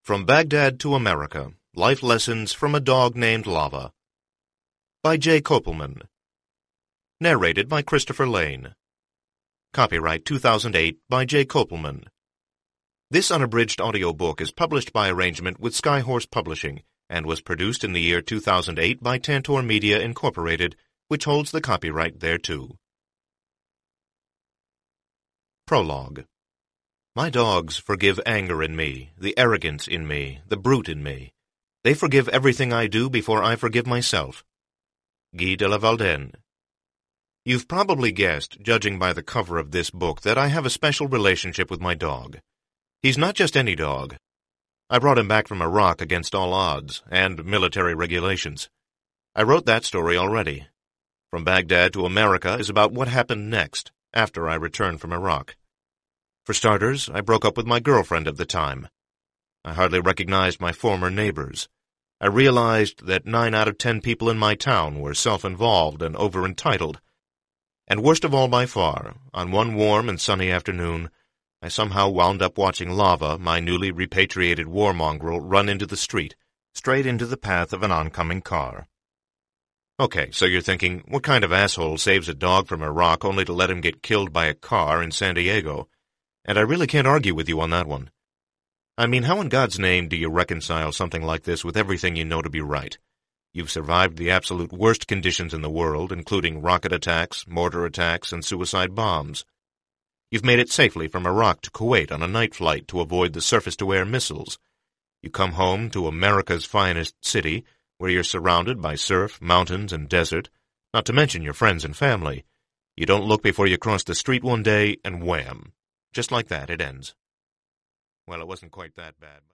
From Baghdad to America, Life Lessons from a Dog Named Lava. By Jay Kopelman. Narrated by Christopher Lane. Copyright 2008 by Jay Kopelman. This unabridged audiobook is published by arrangement with Skyhorse Publishing and was produced in the year 2008 by Tantor Media Incorporated, which holds the copyright thereto. Prologue. My dogs forgive anger in me, the arrogance in me, the brute in me. They forgive everything I do before I forgive myself. Guy de la Valdaine. You've probably guessed, judging by the cover of this book, that I have a special relationship with my dog. He's not just any dog. I brought him back from Iraq against all odds and military regulations. I wrote that story already. From Baghdad to America is about what happened next, after I returned from Iraq. For starters, I broke up with my girlfriend at the time. I hardly recognized my former neighbors. I realized that 9 out of 10 people in my town were self-involved and over-entitled. And worst of all by far, on one warm and sunny afternoon, I somehow wound up watching Lava, my newly repatriated war mongrel, run into the street, straight into the path of an oncoming car. Okay, so you're thinking, what kind of asshole saves a dog from Iraq only to let him get killed by a car in San Diego? And I really can't argue with you on that one. I mean, how in God's name do you reconcile something like this with everything you know to be right? You've survived the absolute worst conditions in the world, including rocket attacks, mortar attacks, and suicide bombs. You've made it safely from Iraq to Kuwait on a night flight to avoid the surface-to-air missiles. You come home to America's finest city, where you're surrounded by surf, mountains, and desert, not to mention your friends and family. You don't look before you cross the street one day, and wham! Just like that, it ends. Well, it wasn't quite that bad.